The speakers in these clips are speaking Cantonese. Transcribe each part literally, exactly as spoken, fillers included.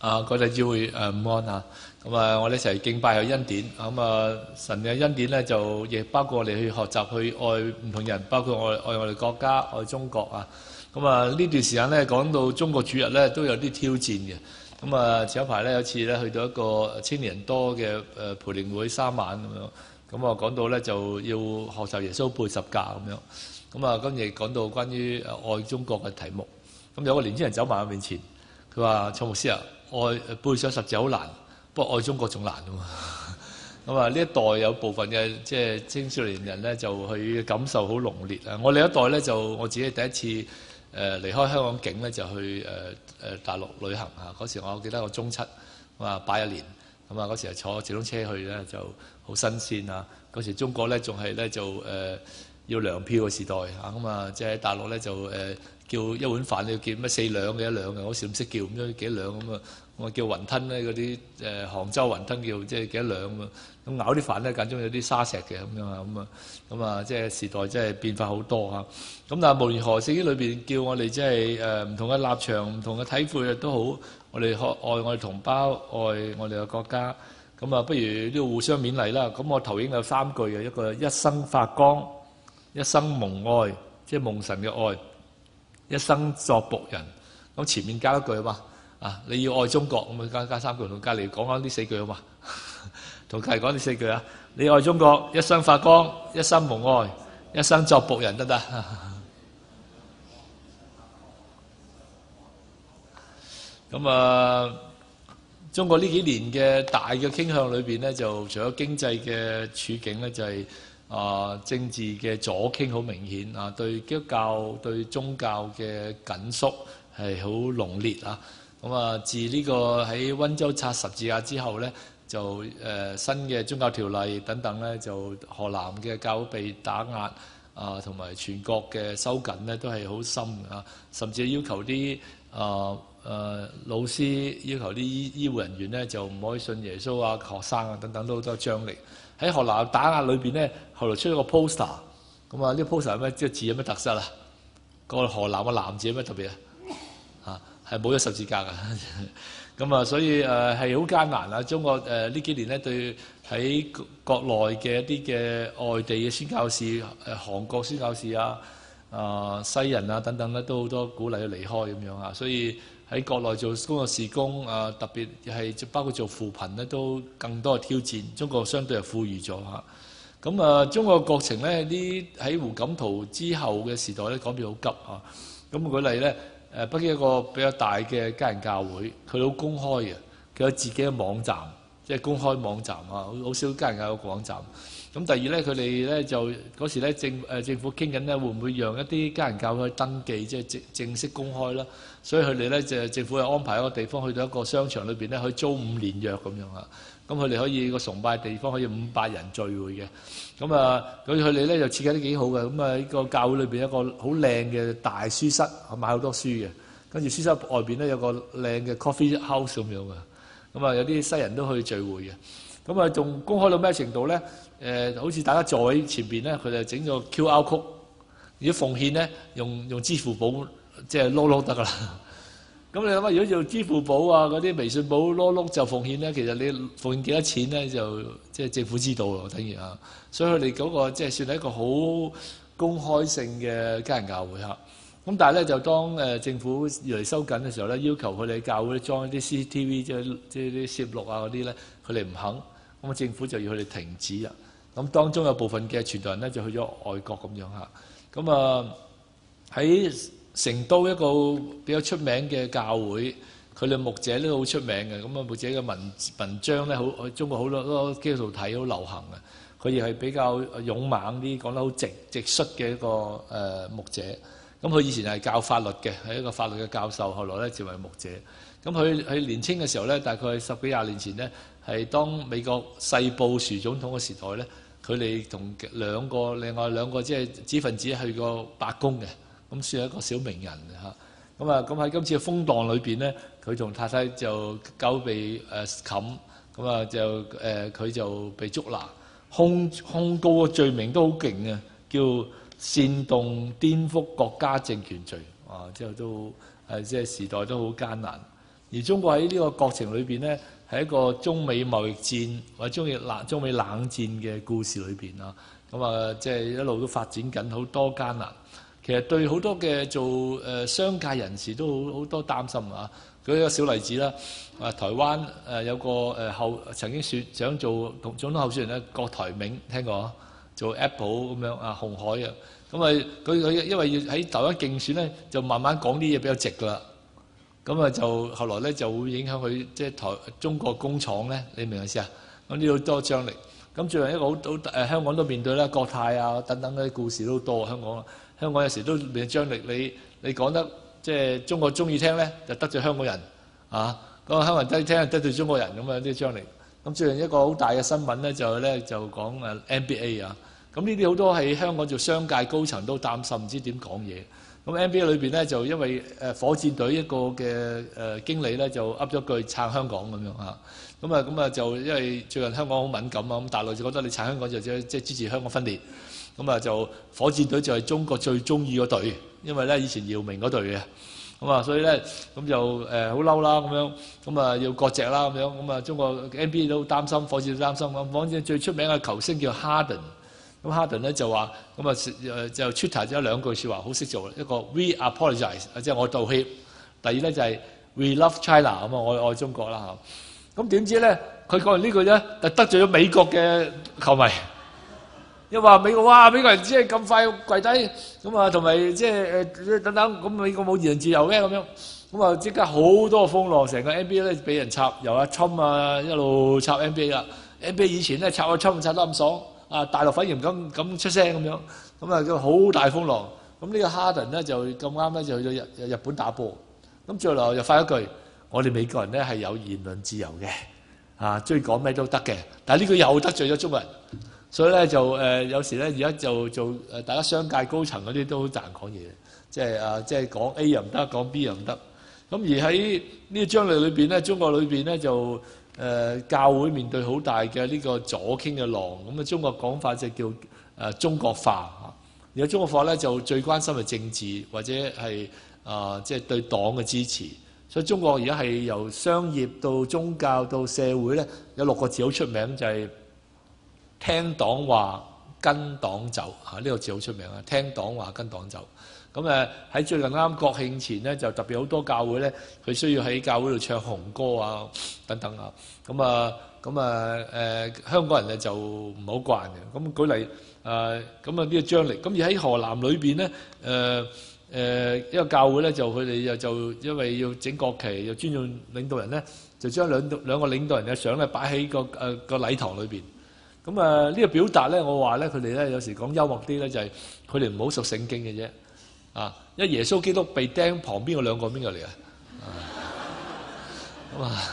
啊，國際教會誒午安啊！咁啊，我哋一齊敬拜有恩典。咁啊，神嘅恩典咧就亦包括我哋去學習去愛唔同人，包括愛愛我哋國家、愛中國啊。咁啊，呢段時間咧講到中國主日咧都有啲挑戰嘅。咁啊，前一排咧有次咧去到一個青年人多嘅誒培靈會三晚咁樣。咁啊講到咧就要學習耶穌背十架咁樣。咁啊，今日講到關於愛中國嘅題目。咁有個年輕人走埋我面前，佢話：蔡牧師啊，愛背上十字好難，不過愛中國仲難啊嘛。咁啊，呢一代有部分嘅即係青少年人咧，就去感受好濃烈啊。我哋一代咧就我自己第一次誒、呃、離開香港境咧，就去誒誒、呃、大陸旅行啊。嗰時我記得我中七啊，八一年咁啊，嗰時係坐直通車去咧，就好新鮮啊。嗰時中國咧仲係咧就誒、呃、要糧票嘅時代啊，咁啊即係喺大陸咧就誒。呃叫一碗飯你要叫咩四兩嘅一兩嘅，我時唔識叫咁樣幾兩咁啊！我叫雲吞咧，嗰啲誒杭州雲吞叫即係幾多兩咁啊！咁咬啲飯咧間中有啲沙石嘅咁樣啊，咁啊咁啊即係時代真係變化好多嚇。咁但係無論如何，聖經裏邊叫我哋即係誒唔同嘅立場、唔同嘅體會都好，我哋愛我哋同胞，愛我哋嘅國家。咁啊，不如都要互相勉勵啦。咁我頭已經有三句嘅，一個一生發光，一生蒙愛，即係蒙神嘅愛。一生作僕人，咁前面加一句啊嘛，啊你要愛中國，咁啊加加三句，同隔離講翻呢四句啊嘛，同隔離講呢四句啊，你愛中國，一生發光，一生蒙愛，一生作僕人得唔得？咁啊，中國呢幾年嘅大嘅傾向裏邊咧，就除咗經濟嘅處境咧，就係、是。啊，政治嘅左傾好明顯啊，對基督教對宗教嘅緊縮係好濃烈啊。咁啊，自呢個喺溫州拆十字架之後咧，就誒、呃、新嘅宗教條例等等咧，就河南嘅教會被打壓啊，同埋全國嘅收緊咧都係好深啊，甚至要求啲啊誒老師要求啲醫醫護人員咧就唔可以信耶穌啊，學生啊等等都好多張力。喺河南打壓裏邊咧，後來出咗個 poster， 咁啊呢個 poster 有咩即係字有咩特色啊？個河南個南字有咩特別啊？啊，係冇咗十字架㗎。咁啊，所以誒係好艱難啊！中國誒呢、呃、幾年咧對喺國內嘅一啲嘅外地嘅宣教士，誒、呃、韓國宣教士啊、啊、呃、西人啊等等咧，都好多鼓勵佢離開咁樣啊，所以。喺國內做工作事工啊，特別係包括做扶貧咧，都更多嘅挑戰。中國相對係富裕咗嚇。咁啊，中國國情咧，啲喺胡錦濤之後嘅時代咧，改變好急啊。咁舉例咧，誒北京一個比較大嘅家人教會，佢好公開嘅，佢有自己嘅網站，即係公開網站啊，好少家人教會網站。咁第二咧，佢哋咧就嗰時咧政誒政府傾緊咧，會唔會讓一啲家人教會去登記，即係正正式公開啦？所以佢哋咧就政府又安排一個地方，去到一個商場裏邊咧，可以租五年約咁樣啊。咁佢哋可以個崇拜地方可以五百人聚會嘅。咁啊，咁佢哋咧就設計得幾好嘅。咁啊，呢個教會裏邊一個好靚嘅大書室，買好多書嘅。跟住書室外邊咧有個靚嘅 coffee house 咁樣嘅。咁啊，有啲西人都去聚會嘅。咁啊，仲公開到咩程度咧？誒、呃，好似大家坐喺前邊咧，佢就整咗 Q R code。如果奉獻咧，用用支付寶即係碌碌得噶啦。咁你諗下，如果用支付寶啊嗰啲微信寶碌碌就奉獻咧，其實你奉獻幾多錢咧，就即係政府知道咯，等於啊。所以佢哋嗰個即係算係一個好公開性嘅家人教會嚇。咁但係咧，就當誒政府越嚟收緊嘅時候咧，要求佢哋教會裝一啲 C C T V 即係即係啲攝錄啊嗰啲咧，佢哋唔肯，咁政府就要佢哋停止啊。咁當中有部分嘅傳道人咧就去咗外國咁樣嚇。咁啊喺成都一個比較出名嘅教會，佢哋牧者都好出名嘅。咁啊牧者嘅文文章咧，好中國好多基督徒睇好流行嘅。佢亦係比較勇猛啲，講得好直直率嘅一個誒、呃、牧者。咁佢以前係教法律嘅，係一個法律嘅教授，後來咧成為牧者。咁佢佢年青嘅時候咧，大概十幾廿年前咧，係當美國細布殊總統嘅時代咧，佢哋同兩個另外兩個即係知識分子去過白宮嘅，咁算係一個小名人嚇。咁啊，咁喺今次嘅風浪裏邊咧，佢同太太就交被誒冚，咁啊就誒佢、呃、就被捉拿，控控告嘅罪名都好勁啊，叫煽動顛覆國家政權罪啊！之後都誒即係時代都好艱難。 而中國喺呢個過程裏邊咧，係一個中美貿易戰或者中意冷中美冷戰嘅故事裏邊啊，咁啊即係一路都發展緊好多艱難。其實對好多嘅做誒商界人士都好好多擔心啊。舉一個小例子啦，啊台灣誒有個誒後曾經選想做總統候選人咧，郭台銘聽過啊？做 Apple 咁樣啊，鴻海啊，咁啊佢佢因為要喺台灣競選咧，就慢慢講啲嘢比較直噶啦。咁啊就後來咧就會影響佢即係台中國工廠咧，你明唔明意思啊？咁呢度多張力。咁最近一個好好誒香港都面對啦，國泰啊等等嗰啲故事都多。香港香港有時都面對張力，你你講得即係中國中意聽咧，就得罪香港人啊；咁香港人得聽得罪中國人，咁啊啲張力。咁最近一個好大嘅新聞咧，就咧就講誒 N B A 啊。咁呢啲好多喺香港做商界高層都擔心，唔知點講嘢。咁 N B A 裏邊咧就因為誒火箭隊一個嘅誒經理咧就噏咗句撐香港咁樣嚇。咁啊咁啊就因為最近香港好敏感啊，咁大陸就覺得你撐香港就即係即係支持香港分裂。咁啊就火箭隊就係中國最中意嗰隊，因為咧以前姚明嗰隊嘅。咁啊所以咧咁就誒好嬲啦咁樣，咁啊要割席啦咁樣。咁啊中國 N B A 都擔心，火箭都擔心。咁火箭最出名嘅球星叫 Harden。咁哈登咧就話，咁啊誒就 Twitter 咗兩句説話，好識做。一個 We apologize，即係我道歉。第二咧就係 We love China，咁啊我愛中國啦嚇。咁點知咧，佢講完呢句咧，就得罪咗美國嘅球迷。因為話美國哇，美國人只係咁快跪低，咁啊同埋即係誒等等，咁美國冇言論自由咩咁樣？咁啊即刻好多風浪，成個 N B A 咧俾人插，由阿侵啊一路插 N B A 啦。N B A 以前咧插阿侵插得咁爽。啊！大陸反而唔敢咁出聲咁樣，咁啊叫好大風浪。咁呢個哈登咧就咁啱咧就去咗日日本打波。咁最後又發一句：我哋美國人咧係有言論自由嘅，啊中意講咩都得嘅。但係呢句又得罪咗中國人，所以咧就誒、呃、有時咧而家就做誒大家商界高層嗰啲都好難講嘢，即係啊即係講 A 又唔得，講 B 又唔得。咁而喺呢個張力裏邊咧，中國裏邊咧就。誒、呃、教會面對好大嘅呢個左傾嘅浪，咁啊中國講法就叫誒、呃、中國化嚇。而家中國化咧就最關心係政治或者係啊即係對黨嘅支持，所以中國而家係由商業到宗教到社會咧有六個字好出名，就係、是、聽黨話跟黨走嚇。呢、這個字好出名啊！聽黨話跟黨走。咁誒喺最近啱國慶前咧，就特別好多教會咧，佢需要喺教會度唱紅歌啊等等啊。咁啊咁啊誒香港人咧就唔好慣嘅。咁舉例誒咁啊呢個張力。咁而喺河南裏邊咧誒誒一個教會咧就佢哋又就因為要整國旗又尊重領導人咧，就將兩兩個領導人嘅相咧擺喺個誒、呃、個禮堂裏邊。咁啊呢個表達咧，我話咧佢哋咧有時講幽默啲咧，就係佢哋唔好熟聖經嘅啫。啊！因為耶穌基督被釘旁邊嗰兩個邊個嚟啊？咁啊，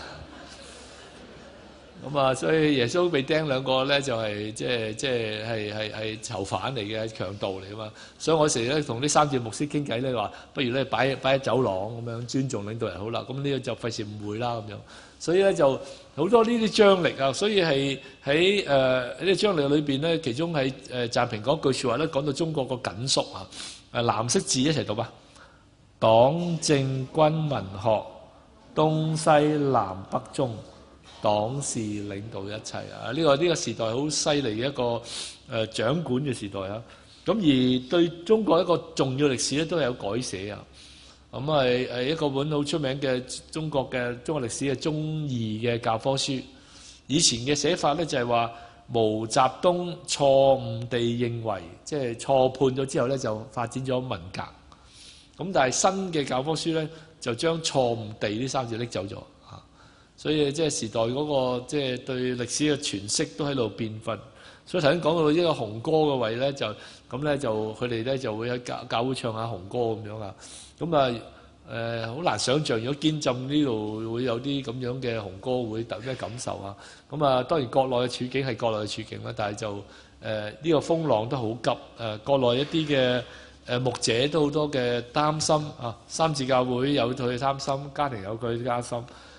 咁啊，所以耶穌被釘兩個咧，就係即係即係係係係囚犯嚟嘅，強盜嚟啊嘛。所以我成日咧同啲三字牧師傾偈咧，話不如咧擺擺喺走廊咁樣尊重領導人好啦。咁呢個就費事誤會啦咁樣。所以咧就好多呢啲張力啊。所以係喺誒呢啲張力裏邊咧，其中喺誒習平講句説話咧，講到中國個緊縮啊。誒藍色字一齊讀吧。黨政軍民學，東西南北中，黨是領導一切啊！呢、這個呢、這個時代好犀利嘅一個誒、呃、掌管嘅時代啊！咁而對中國一個重要歷史咧，都係有改寫啊！咁係係一個本好出名嘅中國嘅中國歷史嘅中二嘅教科書。以前嘅寫法咧就係話。毛澤東錯誤地認為，即係錯判咗之後咧，就發展咗文革。咁但係新嘅教科書咧，就將錯誤地呢三字拎走咗嚇。所以即係時代嗰個即係對歷史嘅詮釋都喺度變化。所以頭先講到一個紅歌嘅位咧，就咁咧就佢哋咧就會喺教教會唱下紅歌咁樣啊。咁啊〜誒好、呃、難想像，如果堅浸呢度會有啲咁樣嘅紅歌會特咩感受啊？咁啊，當然國內嘅處境係國內嘅處境啦，但係就誒呢、呃這個風浪都好急。誒、呃、國內一啲嘅誒牧者都好多嘅擔心啊，三自教會有佢嘅擔心，家庭有佢嘅擔心。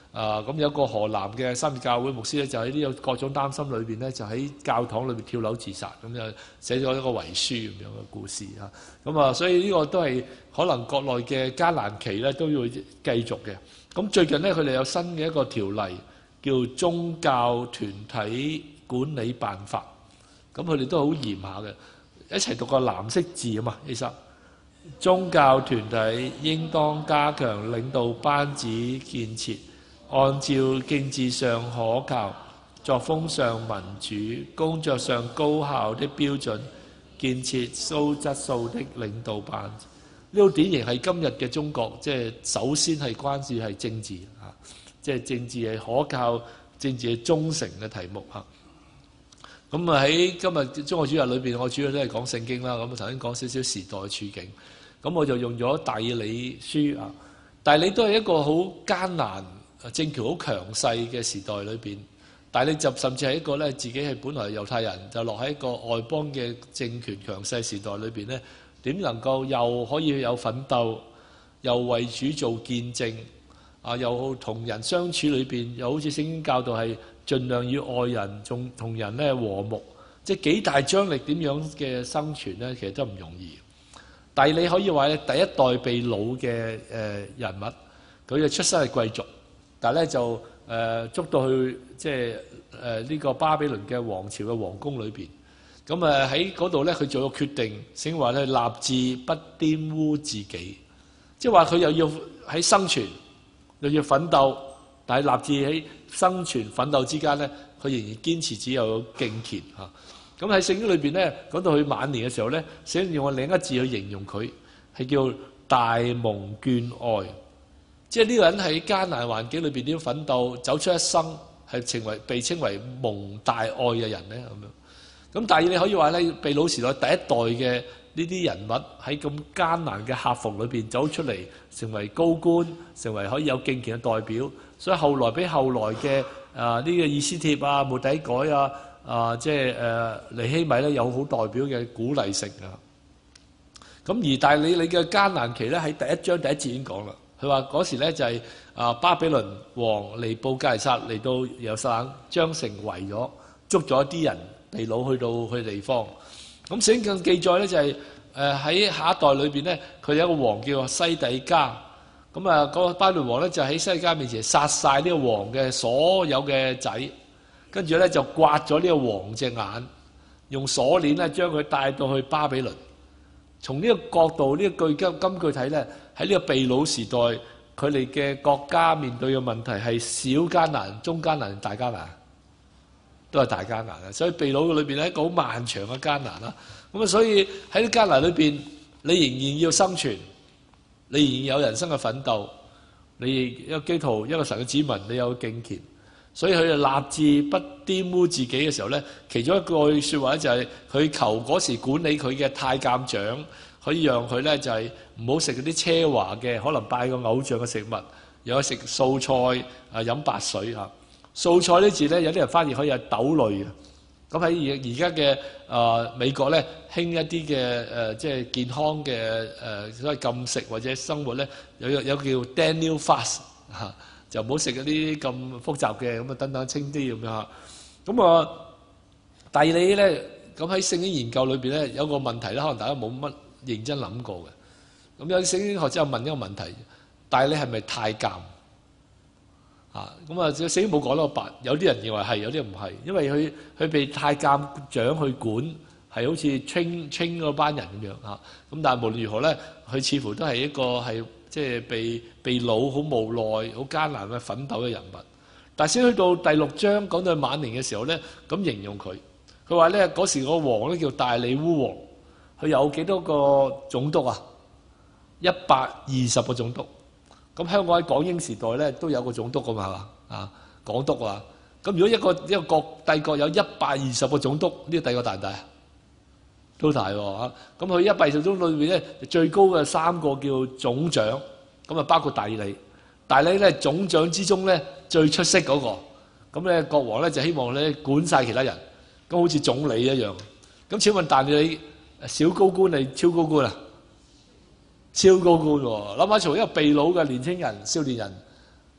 啊，咁有個河南嘅三葉教會牧師咧，就喺呢個各種擔心裏邊咧，就喺教堂裏邊跳樓自殺，咁就寫咗一個遺書咁樣嘅故事啊。咁啊，所以呢個都係可能國內嘅艱難期咧，都要繼續嘅。咁最近咧，佢哋有新嘅一個條例，叫《宗教團體管理辦法》。咁佢哋都好嚴下嘅，一齊讀個藍色字啊嘛，其實宗教團體應當加強領導班子建設，按照政治上可靠、作風上民主、工作上高效的標準，建設高質素的領導班子。呢個典型係今日嘅中國，即係首先係關注係政治啊，即係政治係可靠、政治係忠誠嘅題目啊。咁啊喺今日中國主日裏邊，我主要都係講聖經啦。咁我頭先講少少時代處境，咁我就用咗但以理書啊。但以理都係一個好艱難、政權好強勢嘅時代裏邊。但以理就甚至係一個咧，自己係本來係猶太人，就落喺一個外邦嘅政權強勢時代裏邊咧，點能夠又可以有奮鬥，又為主做見證啊？又同人相處裏邊，又好似聖經教導係盡量與愛人，仲同人咧和睦，即係幾大張力點樣嘅生存咧，其實都唔容易。但係你可以話咧，第一代被擄嘅誒人物，佢嘅出身係貴族，但係咧就誒、呃、捉到去即係誒呢個巴比倫嘅王朝嘅皇宮裏邊。咁誒喺嗰度咧，佢做個決定，先話咧立志不玷污自己，即係話佢又要喺生存，又要奮鬥，但係立志喺生存奮鬥之間咧，佢仍然堅持只有敬虔嚇。咁喺聖經裏邊咧，講到佢晚年嘅時候咧，聖經用我另一個字去形容佢，係叫大蒙眷愛。即係呢個人喺艱難環境裏邊點奮鬥，走出一生，係成為被稱為蒙大愛嘅人咧咁樣。咁但係你可以話咧，被擄時代第一代嘅呢啲人物喺咁艱難嘅客服裏邊走出嚟，成為高官，成為可以有敬虔嘅代表。所以後來比後來嘅啊呢個以斯帖啊、末底改啊、啊即係誒尼希米咧，有好代表嘅鼓勵性啊。咁而但係你你嘅艱難期咧，喺第一章第一節已經講啦。佢話嗰時咧就係啊巴比倫王尼布甲尼撒嚟到耶路撒冷，將城圍咗，捉咗啲人。被擄去到佢地方，咁聖經記載咧就係誒喺下一代裏邊咧，佢有一個王叫西底家，咁啊嗰個巴比倫王咧就喺西底家面前殺晒呢個王嘅所有嘅仔，跟住咧就刮咗呢個王隻眼，用鎖鏈咧將佢帶到去巴比倫。從呢個角度，呢、呢個句金金句睇咧，喺呢個被擄時代，佢哋嘅國家面對嘅問題係小艱難、中艱難、大艱難。都係大艱難啊！所以被擄裏邊係一個好漫長嘅艱難啦。咁啊，所以喺啲艱難裏邊，你仍然要生存，你仍然有人生嘅奮鬥，你一個基督徒，一個神嘅子民，你有敬虔。所以佢就立志不玷污自己嘅時候咧，其中一句説話咧就係佢求嗰時管理佢嘅太監長，可以讓佢咧就係唔好食嗰啲奢華嘅，可能拜個偶像嘅食物，又去食素菜啊，飲白水嚇。素菜呢字咧，有啲人翻譯可以係豆類嘅。咁喺而而家嘅啊美國咧，興一啲嘅誒，即係健康嘅誒、呃，所謂禁食或者生活咧，有有有叫 Daniel Fast 嚇、啊，就唔好食嗰啲咁複雜嘅，咁啊等等清啲咁樣嚇。咁啊，但係你咧，咁喺聖經研究裏邊咧，有個問題咧，可能大家冇乜認真諗過嘅。咁有啲聖經學者問一個問題，但係你係咪太監？啊，咁啊，聖經冇講到白，有啲人認為係，有啲人唔係，因為佢佢被太監長去管，係好似 train train 嗰班人咁樣嚇。咁但係無論如何咧，佢似乎都係一個係即係被被擄好無奈、好艱難嘅奮鬥嘅人物。但係先去到第六章講到晚年嘅時候咧，咁形容佢，佢話咧嗰時個王咧叫大利烏王，佢有幾多個總督啊？一百二十個總督。咁香港喺港英時代咧都有個總督噶嘛，係嘛啊？港督啊，咁如果一個一個國帝國有一百二十個總督，呢、這個帝國大唔大啊？都大喎嚇。咁佢一百二十總督裏邊咧，最高嘅三個叫總長，咁啊包括但以理。但以理咧總長之中咧最出色嗰、那個，咁咧國王咧就希望咧管晒其他人，咁好似總理一樣。咁請問但以理小高官定超高官啊？超高官喎！諗下從一個被擄嘅年青人、少年人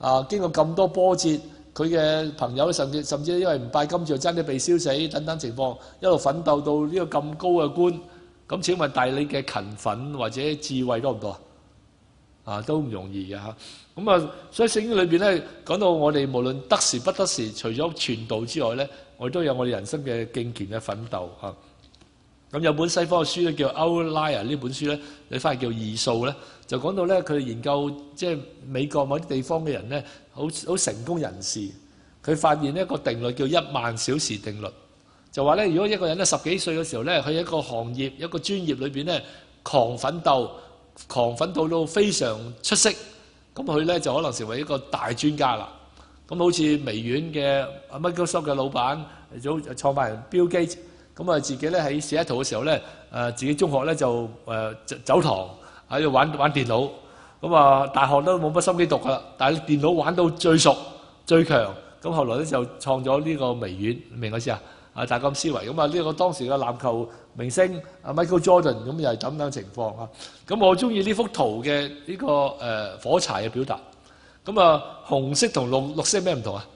啊，經過咁多波折，佢嘅朋友甚至甚至因為唔拜金就爭啲被燒死等等情況，一路奮鬥到呢個咁高嘅官。咁請問大你嘅勤奮或者智慧多唔多啊？啊，都唔容易嘅嚇。咁啊，所以聖經裏邊咧講到我哋無論得時不得時，除咗傳道之外咧，我哋都有我哋人生嘅敬虔嘅奮鬥嚇。咁有本西方嘅書咧叫《Outlier》呢本書咧，你翻嚟叫異數咧，就講到咧佢研究即係美國某啲地方嘅人咧，好好成功人士，佢發現一個定律叫一萬小時定律，就話咧如果一個人咧十幾歲嘅時候咧，喺一個行業一個專業裏邊咧狂奮鬥，狂奮鬥到非常出色，咁佢咧就可能成為一個大專家啦。咁好似微軟嘅 Microsoft 嘅老闆早創辦人 Bill Gates。咁啊，自己咧喺西雅圖嘅時候咧，誒自己中學咧就誒走堂喺度玩玩電腦，咁啊大學都冇乜心機讀噶啦，但係電腦玩到最熟最強，咁後來咧就創咗呢個微軟，明我意思啊？啊大咁思維，咁啊呢個當時嘅籃球明星啊 Michael Jordan，咁又係咁樣情況啊。咁我中意呢幅圖嘅呢個誒火柴嘅表達，咁啊紅色同綠綠色咩唔同啊？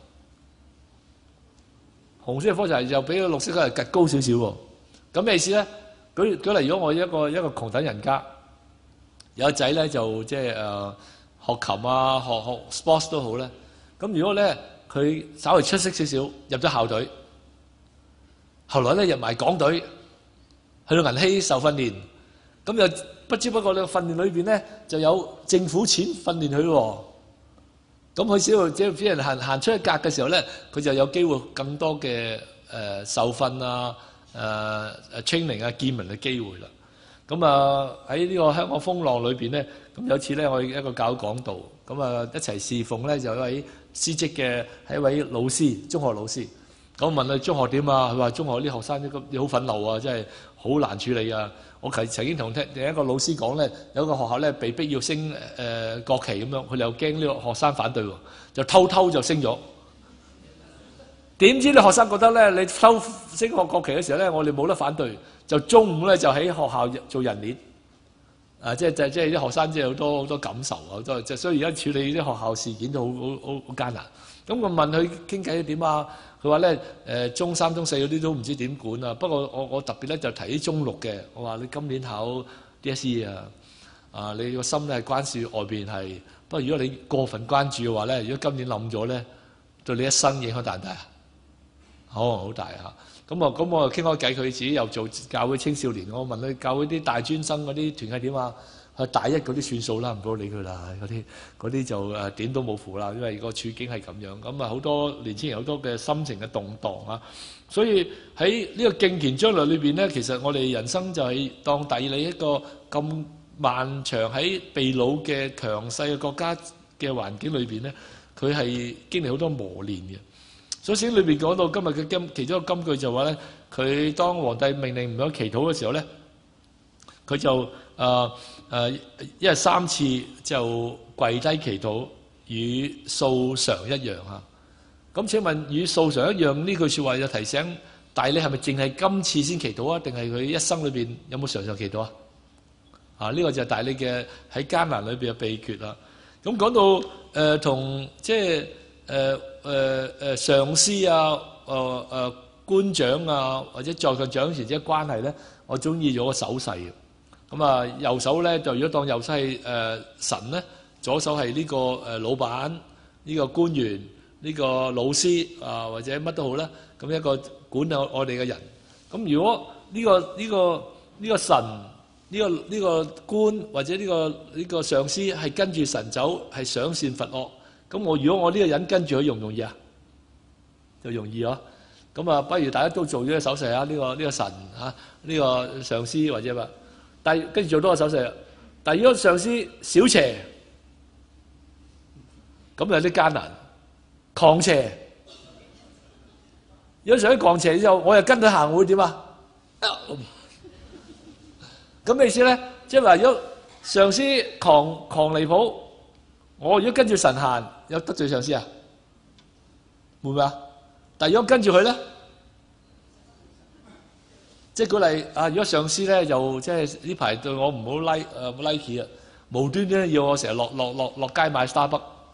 紅色嘅火柴就比個綠色嘅係趌高少少喎，咁咩意思咧？舉舉例，如果我一個一個窮等人家，有個仔咧就即係誒學琴啊、學學 sports 都好咧，咁如果咧佢稍微出色少少，入咗校隊，後來咧入埋港隊，去到銀禧受訓練，咁又不知不覺呢個訓練裏邊咧就有政府錢訓練佢喎。咁佢只要只要俾人行行出一格嘅時候咧，佢就有機會更多嘅誒、呃、受訓啊、誒、呃、誒 training 啊、見聞嘅機會啦。咁啊喺呢個香港風浪裏邊咧，咁有次咧我一個教講道，咁啊一齊侍奉咧就有一位師職嘅係一位老師，中學老師。咁我問佢中學點啊？佢話中學啲學生啲咁好憤怒啊，真係好難處理啊！我曾曾經同聽另一個老師講咧，有一個學校咧被逼要升誒、呃、國旗咁樣，佢哋又驚呢個學生反對喎，就偷偷就升咗。點知你學生覺得咧，你偷升個國旗嘅時候咧，我哋冇得反對，就中午咧就喺學校做人鏈。啊，即係即係即係啲學生即係好多好多感受啊，好多即係所以而家處理啲學校事件都好好好好艱難。咁我問佢傾偈點啊？佢話咧誒中三中四嗰啲都唔知點管啊。不過我我特別咧就提啲中六嘅。我話你今年考 D S E 啊，啊你個心咧係關注外邊係。不過如果你過分關注嘅話咧，如果今年冧咗咧，對你一生影響大唔大啊？好好大嚇。咁啊咁我就傾開偈，佢自己又做教會青少年。我問佢教會啲大專生嗰啲團契點啊？佢大一嗰啲算數啦，唔好理佢啦。嗰啲嗰啲就誒點都冇符啦，因為個處境係咁樣。咁啊好多年輕人好多嘅心情嘅動盪啊。所以喺呢個敬虔將來裏邊咧，其實我哋人生就係當第你一個咁漫長喺被擄嘅強勢嘅國家嘅環境裏邊咧，佢係經歷好多磨練嘅。所以聖經裏邊講到今日嘅金其中一個金句就話咧，佢當皇帝命令唔響祈禱嘅時候咧，佢就誒誒、呃呃、一日三次就跪低祈禱，與素常一樣嚇。咁請問與素常一樣呢句説話就提醒，但係你係咪淨係今次先祈禱啊？定係佢一生裏邊有冇常常祈禱啊？啊，呢、這個就係大你嘅喺艱難裏邊嘅秘訣啦。咁講到誒同即係誒誒誒上司啊、誒、呃、誒、呃、官長啊或者在上長時之間關係咧，我中意咗個手勢嘅。咁啊右手咧就如果當右手係誒神咧，左手係呢個誒老闆、呢、這個官員、呢、這個老師啊或者乜都好啦。咁一個管理我哋嘅人。咁如果呢、這個呢、這個呢、這個神呢、這個呢、這個官或者呢、這個呢、這個上司係跟住神走，係賞善罰惡。咁我如果我呢個人跟住佢容唔容易啊？就容易咯。咁啊，不如大家都做咗個手勢啊！呢、這個呢、這個神啊，呢、這個上司或者乜，但係跟住做多個手勢。但係如果上司小邪，咁有啲艱難。狂邪，如果上司狂邪之後，我又跟佢行會點啊？咁咩意思咧？即係話如果上司狂狂離譜，我如果跟住神行，有得罪上司啊？會唔會啊？但係如果跟住佢咧，即係舉例啊！如果上司咧又即係呢排對我唔好 like 誒 like 啊，無端端要我成日落落落落街買 Starbucks，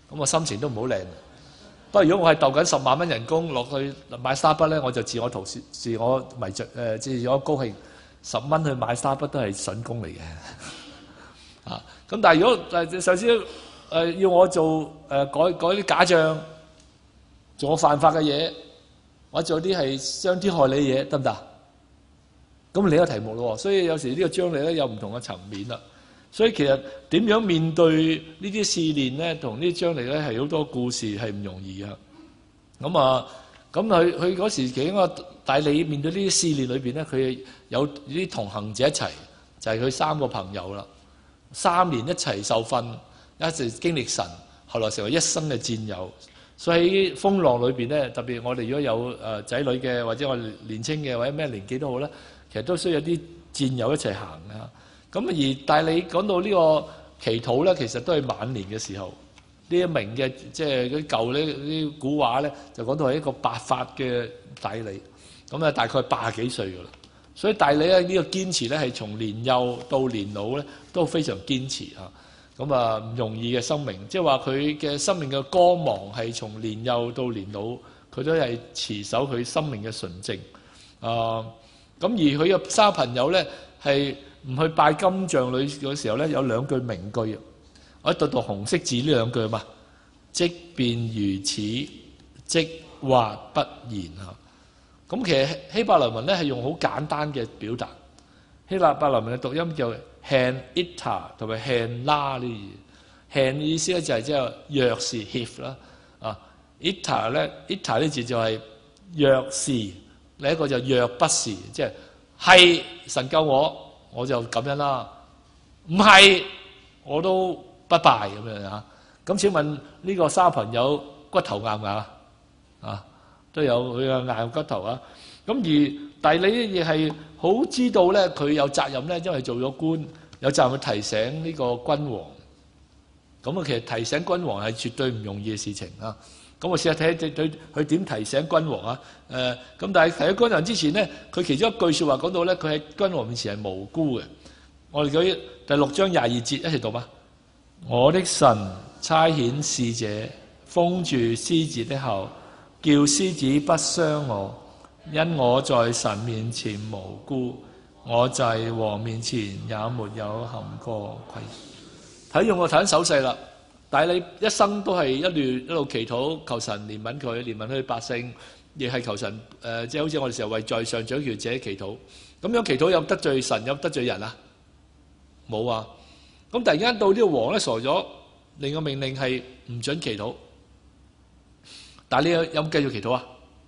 咁我心情都唔好靚。不過如果我係鬥緊十萬蚊人工落去買沙筆咧，我就自我陶自自我迷著誒，自我高興。十蚊去買沙筆都係筍工嚟嘅。啊，咁但係如果誒首先誒要我做誒改改啲假帳，做我犯法嘅嘢，或者做啲係傷天害理嘅嘢，得唔得？咁另一個題目咯。所以有時呢個張力咧有唔同嘅層面啦。所以其實點樣面對呢啲試煉咧，同呢啲張力咧係好多故事係唔容易嘅。咁啊，咁佢佢嗰時幾個帶你面對呢啲試煉裏邊咧，佢有啲同行者一齊，就係佢三個朋友啦。三年一齊受訓，一齊經歷神，後來成為一生嘅戰友。所以喺風浪裏邊咧，特別我哋如果有誒仔女嘅，或者我哋年青嘅，或者咩年紀都好啦，其實都需要啲戰友一齊行嘅。咁而但係你講到呢個祈禱咧，其實都係晚年嘅時候。呢一名嘅即係嗰啲舊呢啲古話咧，就講到係一個白髮嘅大利，咁啊大概八十幾歲噶啦。所以大利咧呢個堅持咧係從年幼到年老咧都非常堅持嚇。咁啊唔容易嘅生命，即係話佢嘅生命嘅光芒係從年幼到年老，佢都係持守佢生命嘅純正。啊，咁而佢嘅三朋友咧係唔去拜金像女嘅時候咧，有兩句名句。我讀讀紅色字呢兩句嘛，即便如此，即或不然嚇。咁其實希伯來文咧係用好簡單嘅表達。希伯來文嘅讀音叫 hen ita 同埋 hen la 呢啲。hen 意思咧就係即係若是 if 啦，啊 ita 咧 ita 呢字就係若是，另一個就若不是，即係係神救我我就咁樣啦，唔係我都不敗咁樣嚇。咁請問呢個三朋友骨頭硬唔硬啊？都有佢嘅硬骨頭啊。咁而但係你亦係好知道咧，佢有責任咧，因為做咗官，有責任去提醒呢個君王。咁啊，其實提醒君王係絕對唔容易嘅事情啊。咁我試下睇睇佢佢點提醒君王啊？誒、呃，咁但係提醒君王之前咧，佢其中一句説話講到咧，佢喺君王面前係無辜嘅。我哋嗰第六章廿二節一齊讀嘛。我的神差遣使者封住獅子的口，叫獅子不傷我，因我在神面前無辜，我在王面前也沒有含過愧。睇用我睇緊手勢啦，但係你一生都係一路一路祈禱，求神憐憫佢，憐憫佢百姓，亦係求神誒、呃，即係好似我哋時候為在上掌權者祈禱。咁樣祈禱有得罪神，有得罪人啊？冇啊！咁突然間到呢個王咧傻咗，另一個命令係唔准祈禱，但係你有有冇繼續祈禱啊？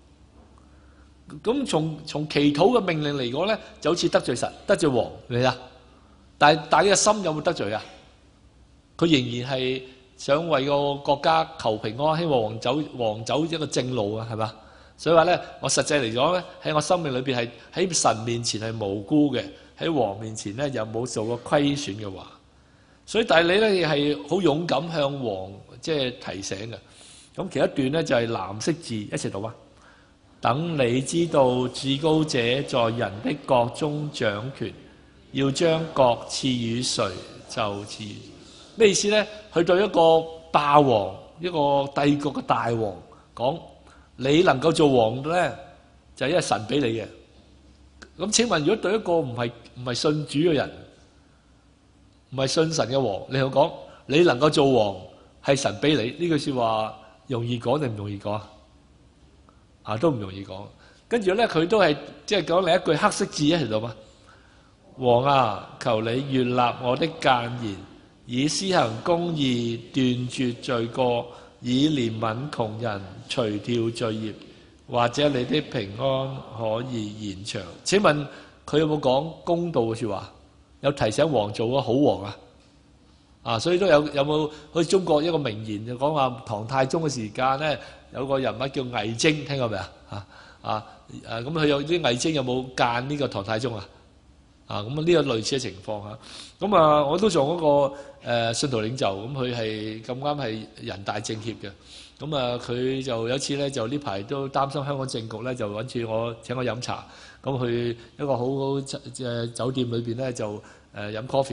咁從從祈禱嘅命令嚟講咧，就好似得罪神、得罪王嚟啦。但係但係你個心有冇得罪啊？佢仍然係想為個國家求平安，希望王走王走一個正路啊，係嘛？所以話咧，我實際嚟講咧，喺我生命裏邊係喺神面前係無辜嘅，喺王面前咧又冇做過虧損嘅話。所以但係你咧亦係好勇敢向王即係提醒嘅。咁其一段咧就係藍色字一齊讀啊。等你知道至高者在人的國中掌權，要將國賜予誰就賜予。咩意思咧？佢對一個霸王、一個帝國嘅大王講：你能夠做王咧，就係因為神俾你嘅。咁請問，如果對一個唔係唔係信主嘅人，唔係信神嘅王，你又講你能夠做王係神俾你，呢句説話容易講定唔容易講啊？啊，都唔容易講。跟住咧，佢都係即係講另一句黑色字喺度嘛。王啊，求你悅納我的諫言，以施行公義，斷絕罪過，以憐憫窮人，除掉罪孽，或者你的平安可以延長。請問佢有冇講公道嘅説話？有提醒王做個好王啊？啊，所以都有有冇好似中國一個名言就講話唐太宗嘅時間咧，有個人物叫魏徵，聽過未啊？啊啊誒，咁佢有啲魏徵有冇諫呢個唐太宗啊？啊，咁啊呢個類似嘅情況嚇。咁啊，我都做嗰個、呃、信徒領袖，咁佢係咁啱係人大政協嘅。咁啊，佢就有一次咧，就呢排都擔心香港政局咧，就揾住我請我飲茶。咁去一個好好誒酒店裏邊咧，就誒飲 coffee。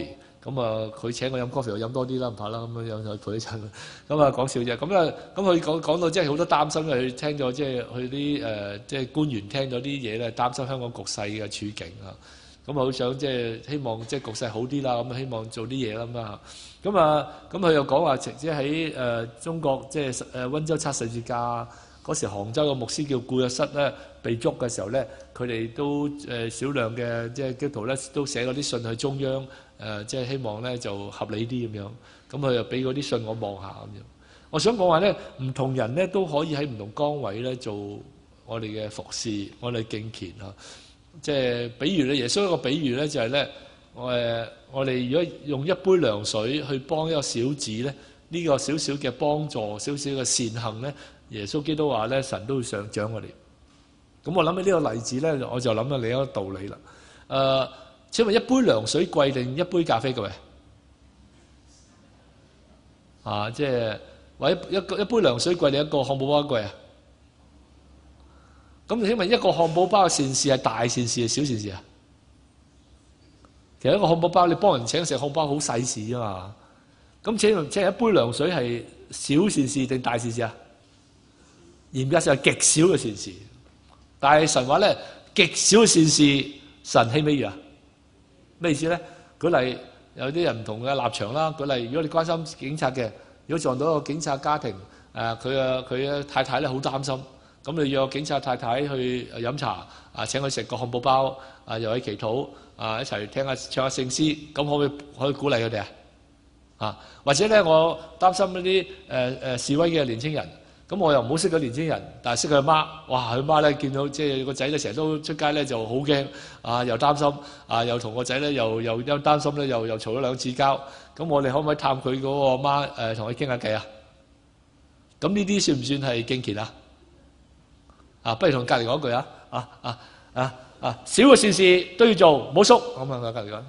咁啊，佢請我飲咖啡，我飲多啲啦，唔怕啦，咁樣又陪一陣。咁啊講笑啫。咁啊，咁佢講講到即係好多擔心，因為佢聽咗即係佢啲誒即係官員聽咗啲嘢咧，擔心香港局勢嘅處境啊。咁啊，好想即係希望即係局勢好啲啦，咁希望做啲嘢啦咁啊。咁啊，咁佢又講話，即係喺誒中國即係誒溫州測十字架嗰時，杭州嘅牧師叫顧約瑟咧被捉嘅時候咧，佢哋都誒少量嘅即係基督徒咧都寫嗰啲信去中央。誒、呃，即係希望咧就合理啲咁樣，咁佢又俾嗰啲信我望下咁樣。我想講話咧，唔同人咧都可以喺唔同崗位咧做我哋嘅服侍，我哋敬虔啊。即係比如咧，耶穌一個比喻咧就係、是、咧，我誒我哋如果用一杯涼水去幫一個小子咧，呢、這個少少嘅幫助，少少嘅善行咧，耶穌基督話咧，神都會上獎我哋。咁我諗起呢個例子咧，我就諗到另一個道理啦。誒、呃。請問一杯涼水貴定一杯咖啡貴？啊，即係或者一個一杯涼水貴定一個漢堡包貴啊？咁請問一個漢堡包嘅善事係大善事定小善事啊？其實一個漢堡包你幫人請食漢堡好細事啫嘛。咁請問請一杯涼水係小善事定大善事啊？嚴格上係極少嘅善事，但係神話咧極少嘅善事神喜咩啊？咩意思咧？舉例有啲人唔同嘅立場啦。舉例，如果你關心警察嘅，如果撞到一個警察家庭，誒佢啊佢嘅太太咧好擔心，咁你約警察太太去飲茶，啊請佢食個漢堡包，啊又去祈禱，啊一齊聽下唱下聖詩，咁可唔可以可以鼓勵佢哋啊？啊或者咧，我擔心一啲誒誒示威嘅年青人。咁我又唔好識個年青人，但係識佢阿媽，哇！佢媽咧見到即係個仔咧成日都出街咧就好驚，啊又擔心，啊又同個仔咧又又又擔心咧又又嘈咗兩次交。咁我哋可唔可以探佢嗰個媽誒同佢傾下偈啊？咁呢啲算唔算係敬虔啊？啊，不如同隔離講句啊！啊啊啊啊！小嘅善事都要做，唔好縮。咁啊，隔離講。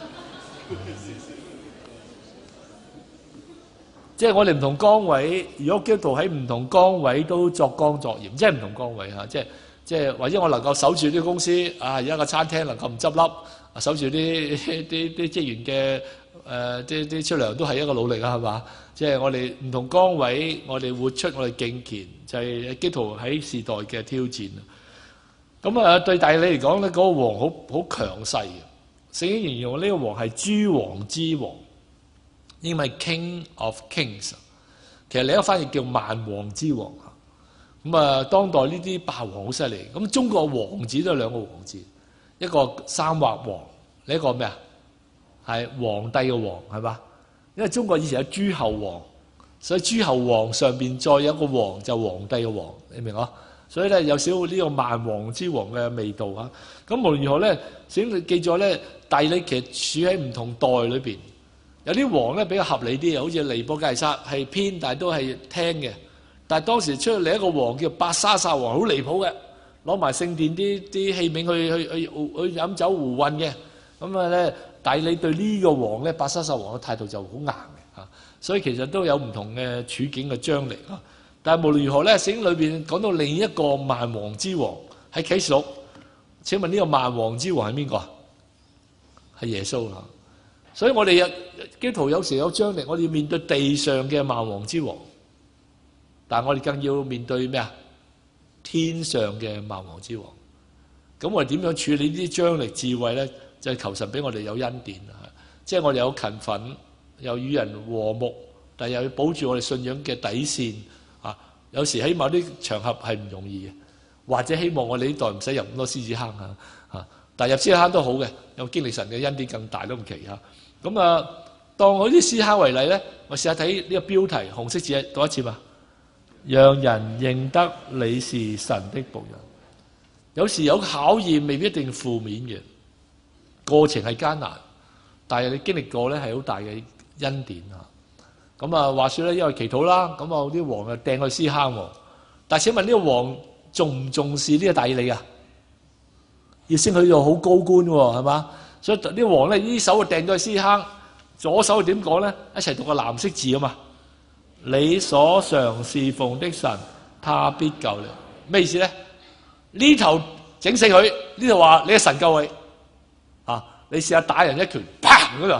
即係我哋唔同崗位，如果基督徒喺唔同崗位都作光作鹽，即係唔同崗位嚇，即係即係或者我能夠守住啲公司啊，而家個餐廳能夠唔執笠，守住啲啲啲職員嘅誒啲啲出糧都係一個努力啦，係嘛？即係我哋唔同崗位，我哋活出我哋敬虔，就係基督徒喺時代嘅挑戰。咁啊，對大利嚟講咧，嗰個王好好強勢嘅，聖經形容呢個王係諸王之王。英文係 King of Kings， 其實另一個翻譯叫萬王之王。咁啊，當代呢啲霸王好犀利。咁中國王子都有兩個王字，一個三畫王，另一個咩啊？係皇帝嘅王，係嘛？因為中國以前有諸侯王，所以諸侯王上邊再有一個王就皇帝嘅王，你明啊？所以咧有少少呢個萬王之王嘅味道啊。咁無論如何咧，請你記住咧，大利其實處喺唔同代裏邊。有啲王咧比較合理啲，好似尼布甲尼撒係偏，但係都係聽嘅。但係當時出嚟一個王叫伯沙撒王，好離譜嘅，攞埋聖殿啲啲器皿去去去去飲酒胡混嘅。咁啊咧，大利對呢個王咧，伯沙撒王嘅態度就好硬嘅嚇。所以其實都有唔同嘅處境嘅張力啊。但係無論如何咧，聖經裏邊講到另一個萬王之王喺啟示錄。請問呢個萬王之王係邊個啊？係耶穌啊！所以我哋有基督徒有時有張力，我哋要面對地上嘅萬王之王，但係我哋更要面對咩啊？天上嘅萬王之王。咁我哋點樣處理呢啲張力智慧咧？就係求神俾我哋有恩典啊！即係我哋有勤奮，又與人和睦，但係又要保住我哋信仰嘅底線啊！有時喺某啲場合係唔容易嘅，或者希望我哋呢代唔使入咁多獅子坑啊！嚇，但係入獅子坑都好嘅，有經歷神嘅恩典更大都唔奇嚇。咁啊，當嗰啲獅坑為例咧，我試下睇呢個標題，紅色字讀一次嘛，讓人認得你是神的僕人。有時有考驗，未必一定負面嘅，過程係艱難，但係你經歷過咧係好大嘅恩典啊。咁啊，話說咧，因為祈禱啦，咁啊啲王啊掟去獅坑喎。但係請問呢個王重唔重視呢個大利啊？要升去到好高官喎，係嘛？所以啲王咧，呢手啊掟咗去獅坑，左手點講咧？一齊讀個藍色字啊嘛！你所常侍奉的神，他必救你。咩意思咧？呢頭整死佢，呢度話你嘅神救你。啊！你試下打人一拳，砰嗰度，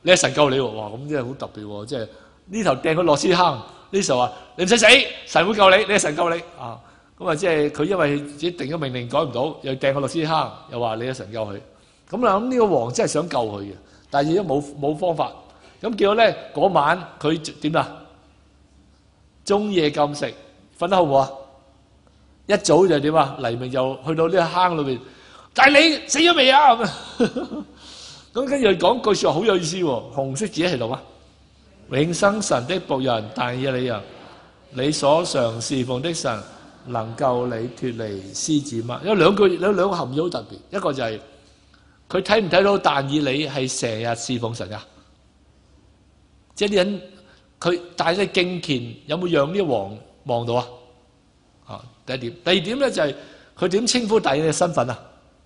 你係神救你喎，哇！咁真係好特別喎，即係呢頭掟佢落獅坑，呢時候話你唔使死，神會救你，你係神救你啊！咁啊，即係佢因為自己定咗命令改唔到，又掟佢落獅坑，又話你係神救佢。咁啊，咁呢個王真係想救佢嘅，但係亦都冇冇方法。咁結果咧嗰晚佢點啊？終夜禁食，瞓得好唔好啊？一早就點啊？黎明就去到呢個坑裏邊，但係你死咗未啊？咁跟住講句説話好有意思喎，紅色字喺度啊！永生神的僕人但以理啊，你所常侍奉的神能救你脫離獅子嗎？有兩句有兩個含義好特別，一個就係佢睇唔睇到但以理係成日侍奉神啊？即係啲人佢但係你敬虔有冇讓呢個王望到啊？啊，第一點，第二點咧就係佢點稱呼但以理嘅身份啊？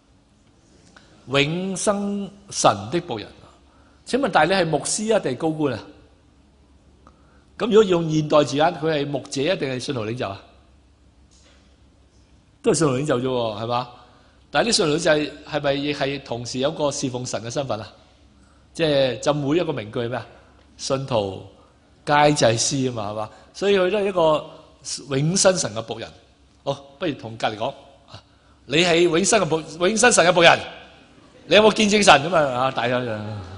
永生神的僕人，請問但以理係牧師啊定係高官啊？咁如果用現代字眼，佢係牧者一定係信徒領袖啊？都係信徒領袖啫喎，係嘛？但係啲信徒領袖係咪亦係同時有個侍奉神嘅身份啊？即係浸會一個名句係咩啊？信徒皆祭司啊嘛，係嘛？所以佢都係一個永生神嘅僕人。好，不如同隔籬講，你係永生嘅僕，永生神嘅僕人。你有冇見證神咁啊？啊，大家就，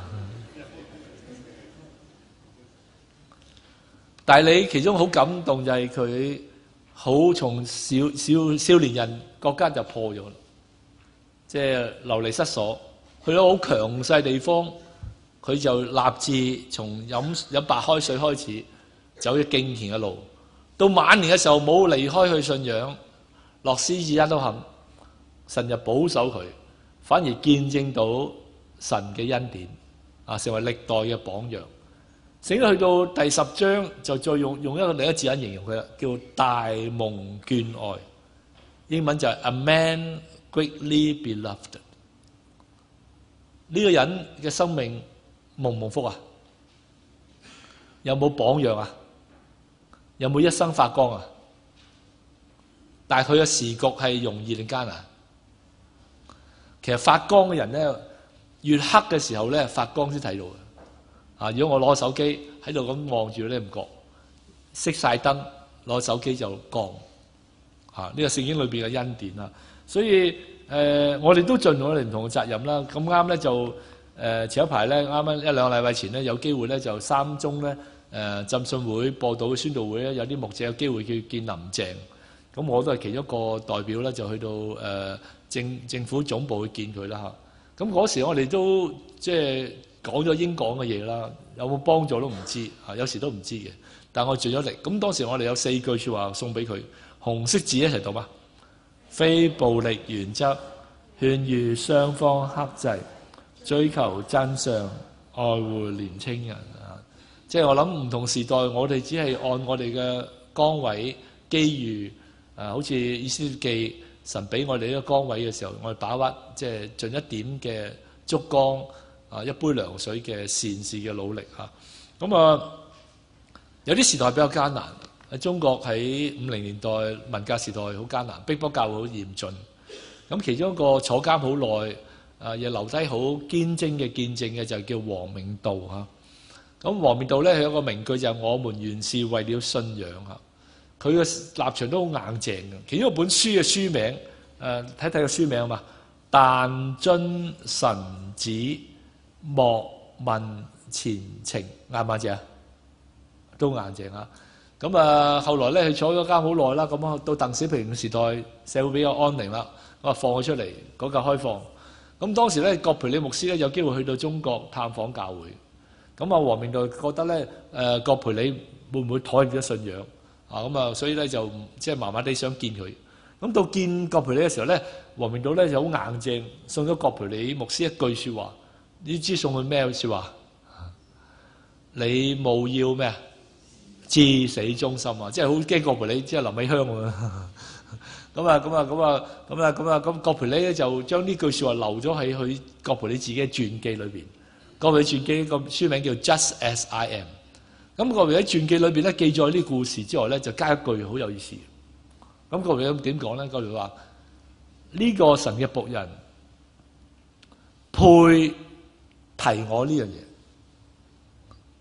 但係你其中好感動就係佢好從少少少年人國家就破咗啦，即係流離失所，去到好強勢地方，佢就立志從飲飲白開水開始，走咗敬虔嘅路。到晚年嘅時候冇離開佢信仰，落獅子坑都肯，神就保守佢。反而見證到神嘅恩典，啊，成為歷代嘅榜樣。整到去到第十章就再用用一個另一個字眼形容佢啦，叫大蒙眷愛。英文就係 A man greatly beloved。呢個人嘅生命蒙唔蒙福啊？有冇榜樣啊？有冇一生發光啊？但係佢嘅時局係容易定艱難？其實發光嘅人咧，越黑嘅時候咧，發光先睇到嘅。啊，如果我攞手機喺度咁望住咧，唔覺熄晒燈，攞手機就光。啊，呢個聖經裏邊嘅恩典啦。所以誒、呃，我哋都盡我哋唔同嘅責任啦。咁啱咧就誒、呃、前一排咧，啱啱一兩個禮拜前咧，有機會咧就三中咧誒浸信會播道宣道會咧，有啲牧者有機會去見林鄭。咁我都係其中一個代表咧，就去到誒。呃政政府總部去見佢啦嚇，咁嗰時我哋都即係講咗應講嘅嘢啦，有冇幫助都唔知嚇，有時都唔知嘅，但我盡咗力。咁當時我哋有四句説話送俾佢，紅色字一齊讀啊，非暴力原則，勸喻雙方克制，追求真相，愛護年青人啊！即係我諗唔同時代，我哋只係按我哋嘅崗位機遇啊，好似以斯帖記。神俾我哋呢個崗位嘅時候，我哋把握即係盡一點嘅燭光啊，一杯涼水嘅善事嘅努力嚇。咁啊，有啲時代比較艱難，喺中國喺五零年代文革時代好艱難，逼迫教會好嚴峻。咁其中一個坐監好耐啊，又留低好堅貞嘅見證嘅就叫王明道嚇。咁王明道咧，佢有一個名句就係、是、我們原是為了信仰嚇。佢嘅立場都好硬淨嘅，其中一本書嘅書名，誒睇睇個書名啊嘛，但遵神旨，莫問前程，啱唔啱啫？都硬淨啊！咁啊，後來咧佢坐咗監好耐啦，咁啊到鄧小平嘅時代，社會比較安寧啦，咁啊放佢出嚟，改革開放。咁當時咧，葛培理牧師咧有機會去到中國探訪教會，咁啊王明道覺得咧，誒葛培理會唔會妥協咗信仰？啊咁啊，所以咧就即係麻麻地想見佢。咁到見葛培理嘅時候咧，王明道咧就好硬淨，送咗葛培理牧師一句説話。你知送佢咩説話？你務要咩啊？至死忠心啊！即係好驚葛培理，即係林美香咁啊！咁啊咁啊咁啊咁啊咁啊咁，葛培理咧就將呢句説話留咗喺佢葛培理自己嘅傳記裏邊。葛培理傳記個書名叫 Just As I Am。咁葛培理喺傳記裏邊咧記載呢啲故事之外咧，就加一句好有意思。咁葛培理點講咧？葛培理話：呢個神嘅僕人配提我呢樣嘢。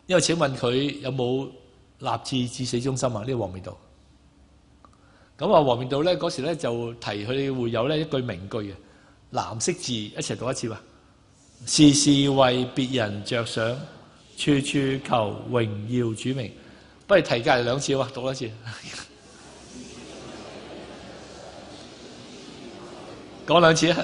因為請問佢有冇立志至死忠心啊？呢個王面道。咁啊，王面道咧嗰時咧就提佢哋會友咧一句名句嘅藍色字，一齊讀一次啊！事事為別人着想，處處求榮耀主名。不如提隔離兩次喎，讀一次。講兩次啊！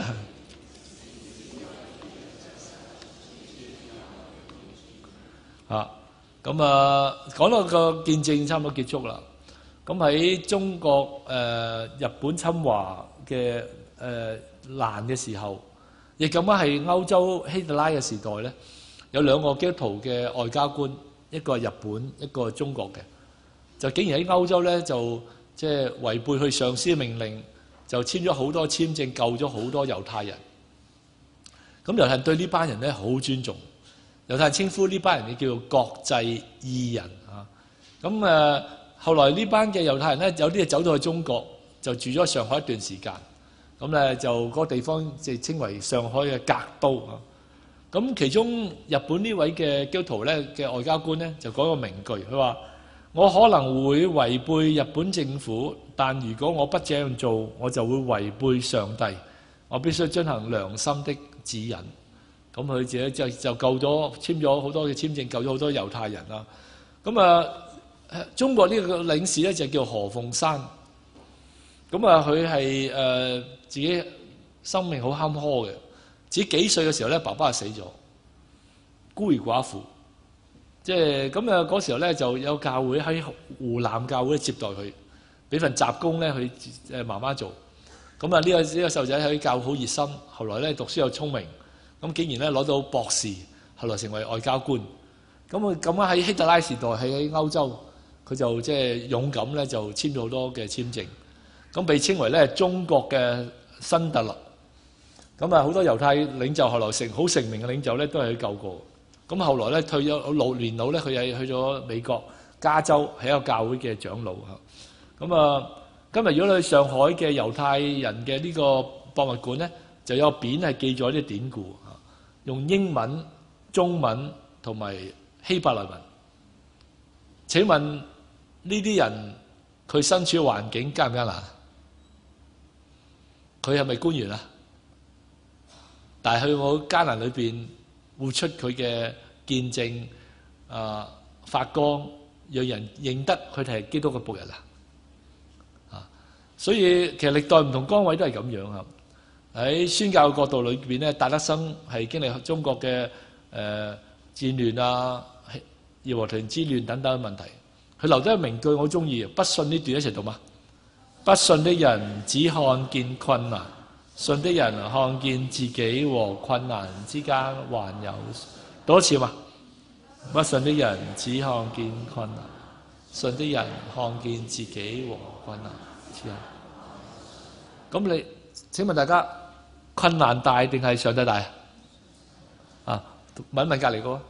啊，咁啊，講到個見證差唔多結束啦。咁喺中國誒、呃、日本侵華嘅誒難嘅時候，亦咁啱係歐洲希特拉嘅時代咧，有兩個基督徒嘅外交官，一個係日本，一個係中國嘅，就竟然喺歐洲咧就即係違背佢上司嘅命令，就簽咗好多簽證，救咗好多猶太人。咁猶太人對呢班人咧好尊重，猶太人稱呼呢班人嘅叫做國際義人啊。咁誒。呃後來呢班嘅猶太人咧，有啲就走到去中國，就住咗上海一段時間。咁咧就嗰個地方即係稱為上海嘅格都啊。咁其中日本呢位嘅基督徒咧嘅外交官咧就講個名句，佢話：我可能會違背日本政府，但如果我不這樣做，我就會違背上帝。我必須遵行良心的指引。咁佢自己就就救咗簽咗好多嘅簽證，救咗好多猶太人啦。咁啊〜中國呢個領事咧就叫何鳳山，咁啊佢係誒自己生命好坎坷嘅，自己幾歲嘅時候咧，爸爸就死咗，孤兒寡婦，即係咁啊嗰時候咧就有教會喺湖南教會接待佢，俾份雜工咧佢誒媽媽做，咁啊呢個呢個細路仔喺教會好熱心，後來咧讀書又聰明，咁竟然咧攞到博士，後來成為外交官，咁啊咁啊喺希特拉時代喺歐洲。佢就即係勇敢咧，就簽咗好多嘅簽證，咁被稱為咧中國嘅辛特勒。咁啊，好多猶太領袖後來成好成名嘅領袖咧，都係佢救過。咁後來咧退咗老年老咧，佢係去咗美國加州，係一個教會嘅長老嚇。咁啊，今日如果你去上海嘅猶太人嘅呢個博物館咧，就有個匾係記載啲典故嚇，用英文、中文同埋希伯來文。請問？呢啲人佢身處嘅環境艱唔艱難？佢係咪官員啊？但係佢冇艱難裏邊活出佢嘅見證啊，發光，讓人認得佢哋係基督嘅僕人啊！啊，所以其實歷代唔同崗位都係咁樣啊。喺宣教嘅角度裏邊咧，戴德生係經歷中國嘅誒、呃、戰亂啊、義和團之亂等等嘅問題。佢留低個名句我好中意，不信呢段一齊讀嘛？不信的人只看見困難，信的人看見自己和困難之間還有。多次嘛？不信的人只看見困難，信的人看見自己和困難之間。咁你請問大家困難大定係上帝大啊？問一問隔離個。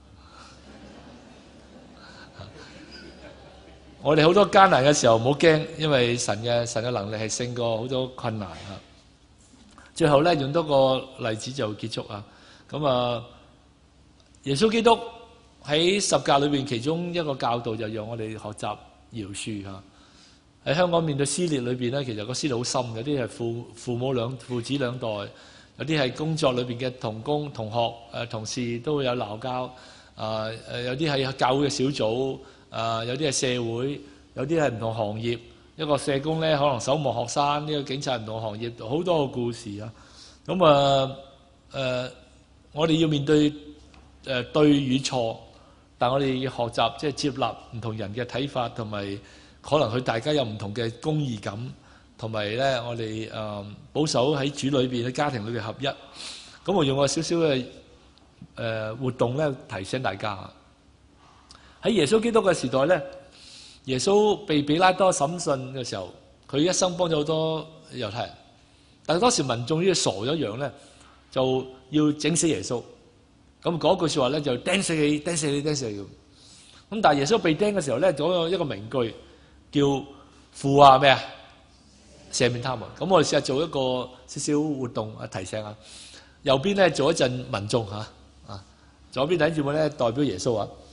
我哋好多艱難嘅時候唔好驚，因為神嘅神嘅能力係勝過好多困難啊！最後咧用多個例子就結束啊！咁啊，耶穌基督喺十架裏邊其中一個教導就讓我哋學習饒恕嚇。喺香港面對撕裂裏邊咧，其實個撕裂好深，有啲係父父母兩父子兩代，有啲係工作裏邊嘅同工同學誒同事都會有鬧交啊！誒有啲係教會嘅小組。啊！有啲係社會，有啲係唔同行業。一個社工咧，可能守望學生；呢個警察唔同行業，好多個故事啊。咁啊，誒、呃，我哋要面對誒、呃、對與錯，但我哋要學習即係接納唔同人嘅睇法，同埋可能佢大家有唔同嘅公義感，同埋咧我哋誒、呃、保守喺主裏邊嘅家庭裏邊合一。咁我用個少少嘅誒活動咧提醒大家。喺耶穌基督嘅時代咧，耶穌被彼拉多審訊嘅時候，佢一生幫咗好多猶太人，但係當時民眾好似傻咗一樣咧，就要整死耶穌。咁嗰句説話咧就釘死你，釘死你，釘死你咁。咁但係耶穌被釘嘅時候咧，仲有一個名句叫父啊咩啊，赦免他們。咁我哋試下做一個少少活動啊，提醒下。右邊咧做一陣民眾嚇啊，左邊睇住我咧代表耶穌啊。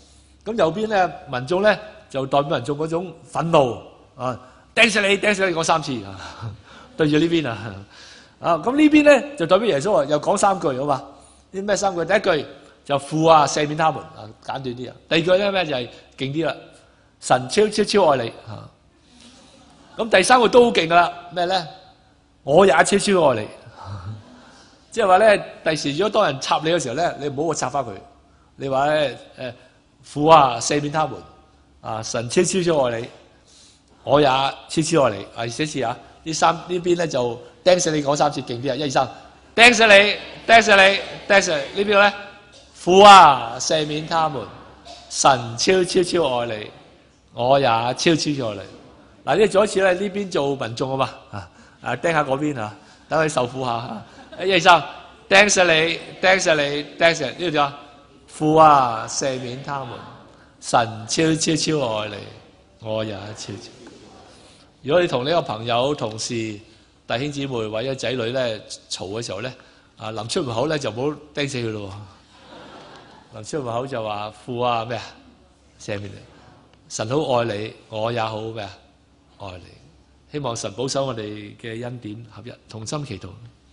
咁右邊咧民眾咧就代表民眾嗰種憤怒啊，釘死你釘死你講三次啊，對住呢邊啊，啊咁呢邊咧就代表耶穌啊，又講三句好嘛？啲咩三句？第一句就父啊赦免他們啊，簡短啲啊。第二句咧咩就係勁啲啦，神超超超愛你啊。咁第三句都好勁噶啦，咩咧？我也超超愛你。即係話咧，第時如果當人插你嘅時候咧，你唔好我插翻佢。你話咧誒父啊赦免他們啊，神超超超愛你，我也超超愛你。啊，寫次啊，呢三呢邊咧就釘死你講三次，勁啲啊！一二三，釘死你，釘死你，釘死你。呢邊咧父啊赦免他們，神超超超愛你，我也超超超愛你。嗱，呢做一次咧，呢邊做民眾啊嘛，啊啊釘下嗰邊啊，等佢受苦下。一二三，釘死你，釘死你，釘死呢度點啊？父啊赦免他們，神超超超愛你，我也超超。如果你同呢個朋友、同事、弟兄姊妹或者仔女咧嘈嘅時候咧，啊臨出門口咧就唔好釘死佢咯。臨出門口就話父啊咩啊赦免你，神好愛你，我也好咩啊愛你。希望神保守我哋嘅恩典合一，同心祈禱。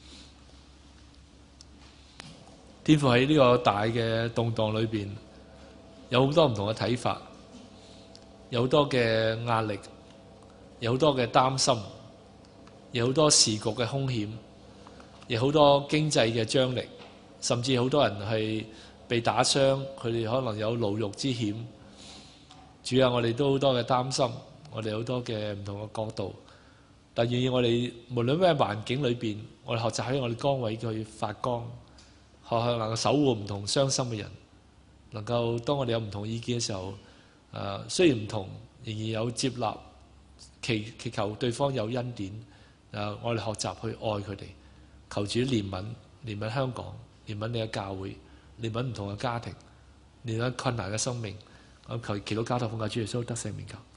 天父喺呢個大嘅動盪裏邊，有好多唔同嘅睇法，有好多嘅壓力，有好多嘅擔心，有好多時局嘅兇險，有好多經濟嘅張力，甚至好多人係被打傷，佢哋可能有牢獄之險。主啊，我哋都好多嘅擔心，我哋好多嘅唔同嘅角度，但願意我哋無論咩環境裏邊，我哋學習喺我哋崗位去發光。學校能夠守護唔同傷心嘅人，能夠當我哋有唔同意見嘅時候，誒、呃、雖然唔同，仍然有接納，祈祈求對方有恩典。誒、呃，我哋學習去愛佢哋，求主憐憫，憐憫香港，憐憫你嘅教會，憐憫唔同嘅家庭，憐憫困難嘅生命。我求祈禱交託奉靠主耶穌得勝名求。